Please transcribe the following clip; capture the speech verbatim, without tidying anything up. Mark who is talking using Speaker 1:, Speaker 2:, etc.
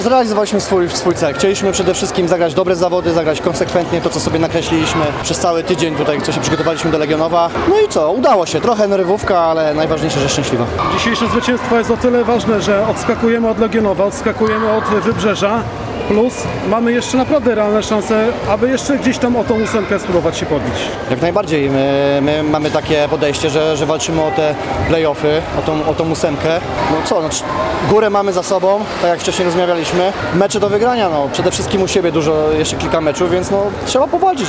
Speaker 1: Zrealizowaliśmy swój, swój cel. Chcieliśmy przede wszystkim zagrać dobre zawody, zagrać konsekwentnie to, co sobie nakreśliliśmy przez cały tydzień tutaj, co się przygotowaliśmy do Legionowa. No i co, udało się. Trochę nerwówka, ale najważniejsze, że szczęśliwa.
Speaker 2: Dzisiejsze zwycięstwo jest o tyle ważne, że odskakujemy od Legionowa, odskakujemy od Wybrzeża, plus mamy jeszcze naprawdę realne szanse, aby jeszcze gdzieś tam o tą ósemkę spróbować się podbić.
Speaker 1: Jak najbardziej. My, my mamy takie podejście, że, że walczymy o te play-offy, o tą, o tą ósemkę. No co, no, górę mamy za sobą, tak jak wcześniej rozmawialiśmy. Mecze do wygrania, no przede wszystkim u siebie dużo, jeszcze kilka meczów, więc no trzeba powalczyć.